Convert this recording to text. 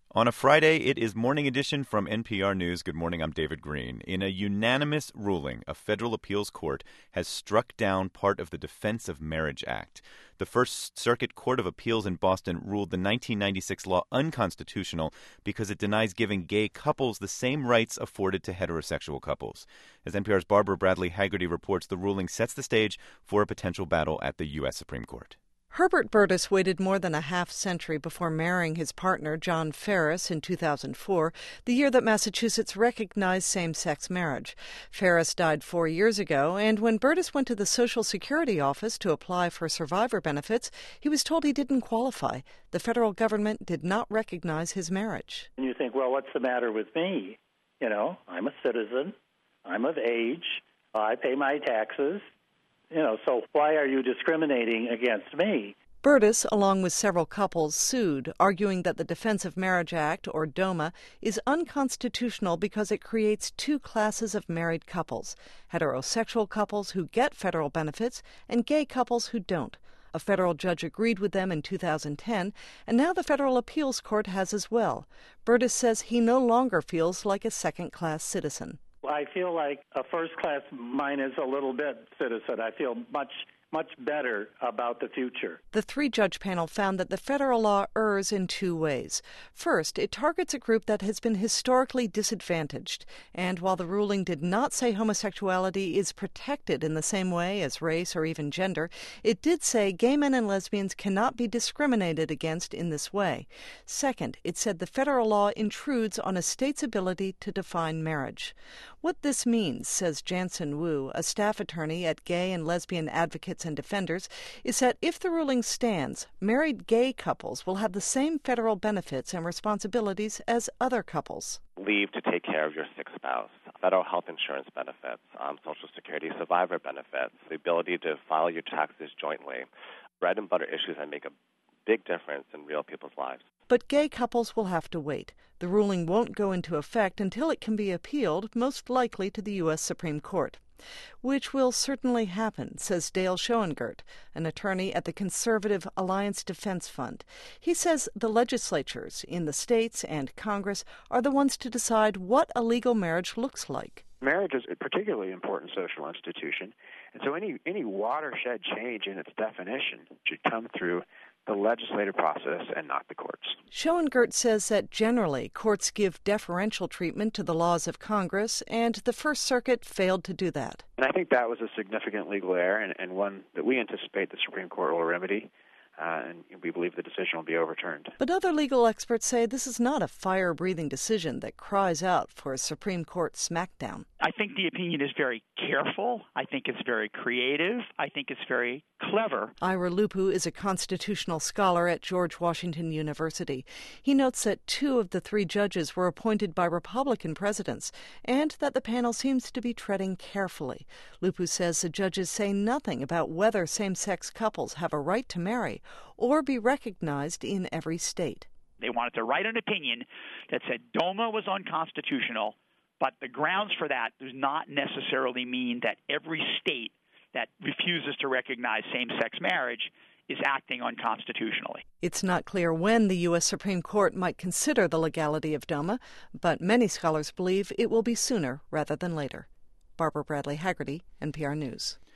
On a Friday, it is Morning Edition from NPR News. Good morning, I'm David Green. In a unanimous ruling, a federal appeals court has struck down part of the Defense of Marriage Act. The First Circuit Court of Appeals in Boston ruled the 1996 law unconstitutional because it denies giving gay couples the same rights afforded to heterosexual couples. As NPR's Barbara Bradley Haggerty reports, the ruling sets the stage for a potential battle at the U.S. Supreme Court. Herbert Burtis waited more than a half-century before marrying his partner, John Ferris, in 2004, the year that Massachusetts recognized same-sex marriage. Ferris died 4 years ago, and when Burtis went to the Social Security office to apply for survivor benefits, he was told he didn't qualify. The federal government did not recognize his marriage. And you think, well, what's the matter with me? You know, I'm a citizen. I'm of age. I pay my taxes. So why are you discriminating against me? Burtis, along with several couples, sued, arguing that the Defense of Marriage Act, or DOMA, is unconstitutional because it creates two classes of married couples: heterosexual couples who get federal benefits and gay couples who don't. A federal judge agreed with them in 2010, and now the federal appeals court has as well. Burtis says he no longer feels like a second-class citizen. I feel like a first-class minus a little bit citizen. I feel much better about the future. The three-judge panel found that the federal law errs in two ways. First, it targets a group that has been historically disadvantaged. And while the ruling did not say homosexuality is protected in the same way as race or even gender, it did say gay men and lesbians cannot be discriminated against in this way. Second, it said the federal law intrudes on a state's ability to define marriage. What this means, says Jansen Wu, a staff attorney at Gay and Lesbian Advocates and Defenders, is that if the ruling stands, married gay couples will have the same federal benefits and responsibilities as other couples. Leave to take care of your sick spouse, federal health insurance benefits, Social Security survivor benefits, the ability to file your taxes jointly, bread and butter issues that make a big difference in real people's lives. But gay couples will have to wait. The ruling won't go into effect until it can be appealed, most likely to the U.S. Supreme Court. Which will certainly happen, says Dale Schoengert, an attorney at the conservative Alliance Defense Fund. He says the legislatures in the states and Congress are the ones to decide what a legal marriage looks like. Marriage is a particularly important social institution, and so any watershed change in its definition should come through the legislative process and not the courts. Schoengert says that generally courts give deferential treatment to the laws of Congress, and the First Circuit failed to do that. And I think that was a significant legal error and one that we anticipate the Supreme Court will remedy. And we believe the decision will be overturned. But other legal experts say this is not a fire-breathing decision that cries out for a Supreme Court smackdown. I think the opinion is very careful. I think it's very creative. I think it's very clever. Ira Lupu is a constitutional scholar at George Washington University. He notes that 2 of the 3 judges were appointed by Republican presidents and that the panel seems to be treading carefully. Lupu says the judges say nothing about whether same-sex couples have a right to marry or be recognized in every state. They wanted to write an opinion that said DOMA was unconstitutional, but the grounds for that does not necessarily mean that every state that refuses to recognize same-sex marriage is acting unconstitutionally. It's not clear when the U.S. Supreme Court might consider the legality of DOMA, but many scholars believe it will be sooner rather than later. Barbara Bradley Haggerty, NPR News.